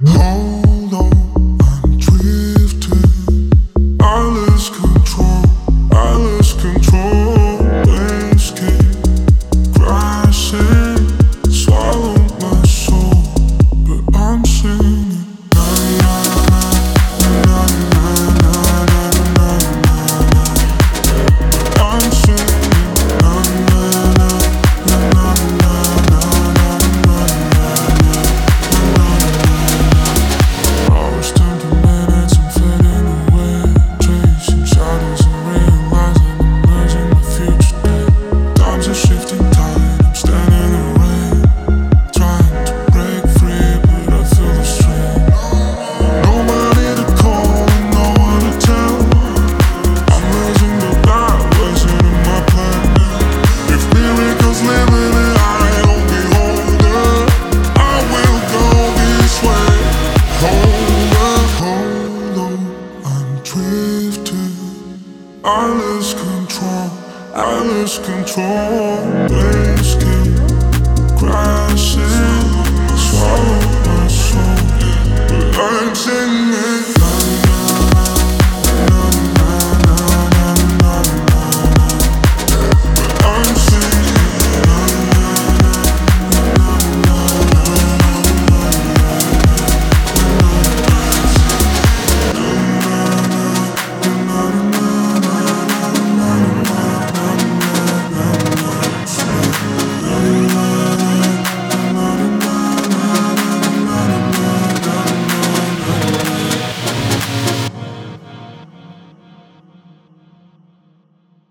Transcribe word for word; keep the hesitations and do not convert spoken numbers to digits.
Hold on, I'm drifting. I lose control, I lose control. Waves keep crashing, swallow my soul. But I'm singing. Na na na na na na na na na. I'm singing. Na na na na na na na na na. Hours turn to minutes and fading away, chasing shadows and realizing I'm merging the future day. Time's a shifting tide, I'm standing in the rain, trying to break free, but I feel the strain. Nobody to call and no one to tell. I'm losing the dark, wasting in my plan. If miracles live in it, I don't beholder. I will go this way. Hold on, hold on, I'm drifting. I lose control, I lose control.